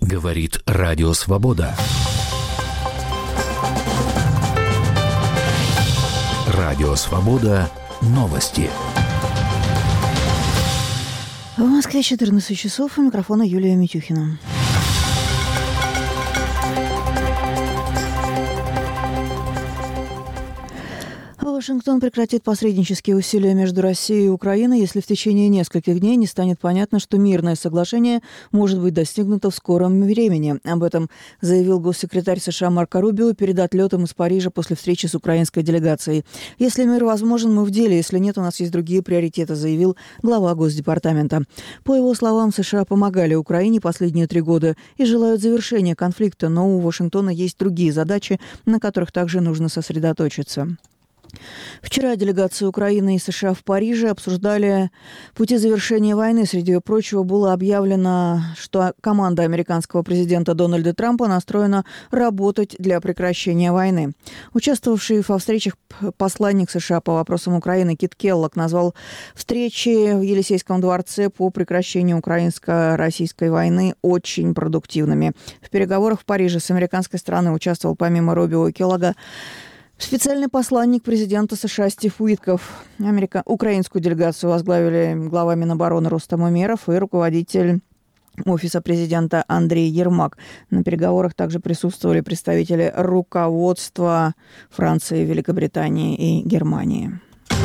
Говорит Радио Свобода. Радио Свобода. Новости. В Москве 14 часов. У микрофона Юлия Митюхина. Вашингтон прекратит посреднические усилия между Россией и Украиной, если в течение нескольких дней не станет понятно, что мирное соглашение может быть достигнуто в скором времени. Об этом заявил госсекретарь США Марко Рубио перед отлетом из Парижа после встречи с украинской делегацией. «Если мир возможен, мы в деле. Если нет, у нас есть другие приоритеты», заявил глава Госдепартамента. По его словам, США помогали Украине последние 3 года и желают завершения конфликта, но у Вашингтона есть другие задачи, на которых также нужно сосредоточиться. Вчера делегации Украины и США в Париже обсуждали пути завершения войны. Среди прочего было объявлено, что команда американского президента Дональда Трампа настроена работать для прекращения войны. Участвовавший во встречах посланник США по вопросам Украины Кит Келлог назвал встречи в Елисейском дворце по прекращению украинско-российской войны очень продуктивными. В переговорах в Париже с американской стороны участвовал помимо Рубио и Келлога специальный посланник президента США Стив Уитков. Украинскую делегацию возглавили глава Минобороны Рустам Умеров и руководитель Офиса президента Андрей Ермак. На переговорах также присутствовали представители руководства Франции, Великобритании и Германии.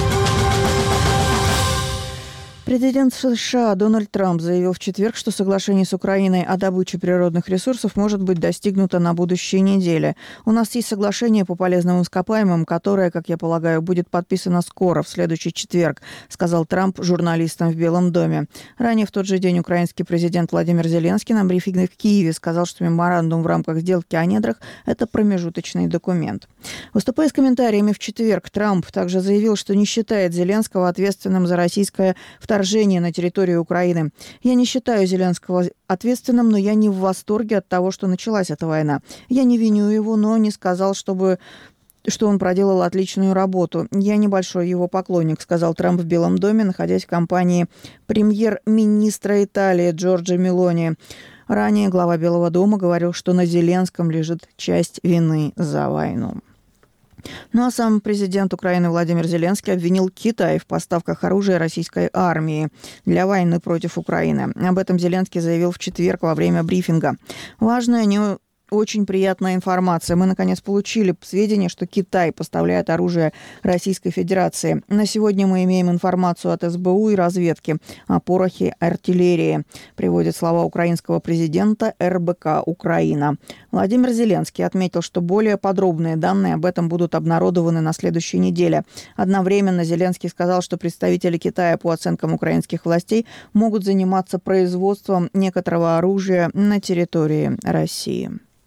Президент США Дональд Трамп заявил в четверг, что соглашение с Украиной о добыче природных ресурсов может быть достигнуто на будущей неделе. «У нас есть соглашение по полезным ископаемым, которое, как я полагаю, будет подписано скоро, в следующий четверг», сказал Трамп журналистам в Белом доме. Ранее в тот же день украинский президент Владимир Зеленский на брифинге в Киеве сказал, что меморандум в рамках сделки о недрах – это промежуточный документ. Выступая с комментариями в четверг, Трамп также заявил, что не считает Зеленского ответственным за российское вторжение на территорию Украины. «Я не считаю Зеленского ответственным, но я не в восторге от того, что началась эта война. Я не виню его, но не сказал, что он проделал отличную работу. Я небольшой его поклонник», сказал Трамп в Белом доме, находясь в компании премьер-министра Италии Джорджа Мелони. Ранее глава Белого дома говорил, что на Зеленском лежит часть вины за войну. Ну а сам президент Украины Владимир Зеленский обвинил Китай в поставках оружия российской армии для войны против Украины. Об этом Зеленский заявил в четверг во время брифинга. Важная, не очень приятная информация. Мы, наконец, получили сведения, что Китай поставляет оружие Российской Федерации. На сегодня мы имеем информацию от СБУ и разведки о порохе артиллерии, приводят слова украинского президента РБК «Украина». Владимир Зеленский отметил, что более подробные данные об этом будут обнародованы на следующей неделе. Одновременно Зеленский сказал, что представители Китая, по оценкам украинских властей, могут заниматься производством некоторого оружия на территории России.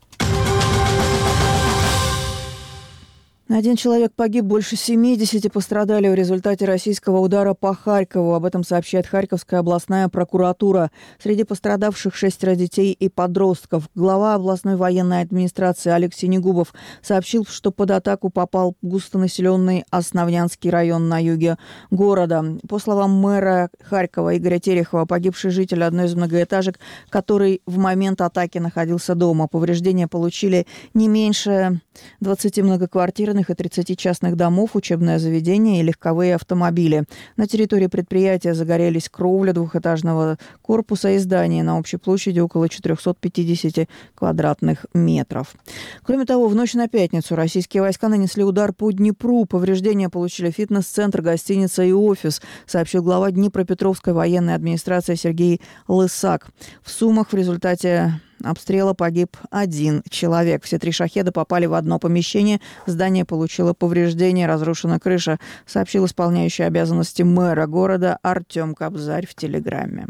1 человек погиб, больше 70 пострадали в результате российского удара по Харькову. Об этом сообщает Харьковская областная прокуратура. Среди пострадавших 6 детей и подростков. Глава областной военной администрации Олег Синегубов сообщил, что под атаку попал густонаселенный Основнянский район на юге города. По словам мэра Харькова Игоря Терехова, погибший житель одной из многоэтажек, который в момент атаки находился дома. Повреждения получили не меньше 20 многоквартирных и 30 частных домов, учебное заведение и легковые автомобили. На территории предприятия загорелись кровля двухэтажного корпуса и здания на общей площади около 450 квадратных метров. Кроме того, в ночь на пятницу российские войска нанесли удар по Днепру. Повреждения получили фитнес-центр, гостиница и офис, сообщил глава Днепропетровской военной администрации Сергей Лысак. В Сумах в результате обстрела погиб 1 человек. Все 3 шахеда попали в одно помещение. Здание получило повреждения, разрушена крыша, сообщил исполняющий обязанности мэра города Артем Кобзарь в Телеграме.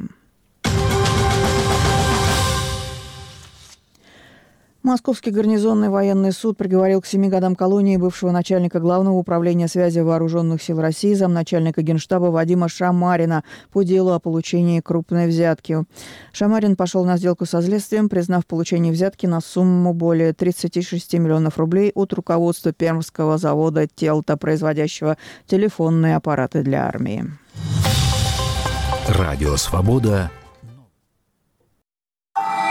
Московский гарнизонный военный суд приговорил к 7 годам колонии бывшего начальника Главного управления связи Вооруженных сил России, замначальника Генштаба Вадима Шамарина по делу о получении крупной взятки. Шамарин пошел на сделку со следствием, признав получение взятки на сумму более 36 миллионов рублей от руководства Пермского завода «Телта», производящего телефонные аппараты для армии. Радио «Свобода».